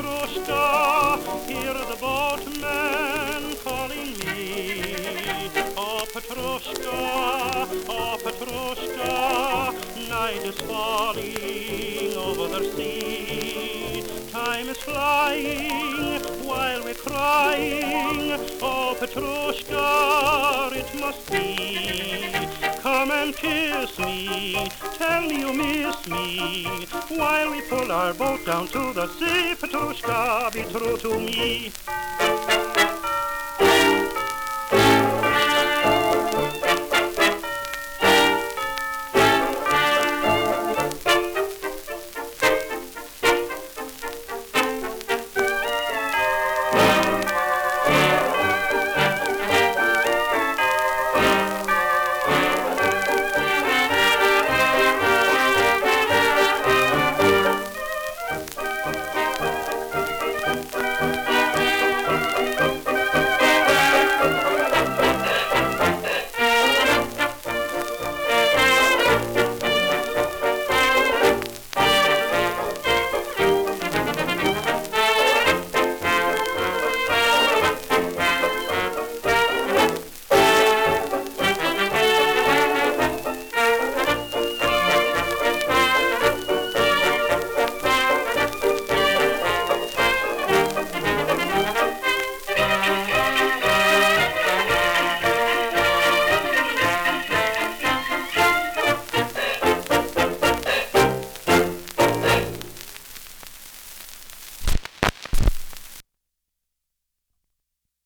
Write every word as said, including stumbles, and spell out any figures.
Petrushka, hear the boatman calling me. Oh, Petrushka, oh, Petrushka, night is falling over the sea. Time is flying while we're crying. Oh, Petrushka, it must be. Come and kiss me, tell me you miss me, while we pull our boat down to the sea. Petrushka, be true to me.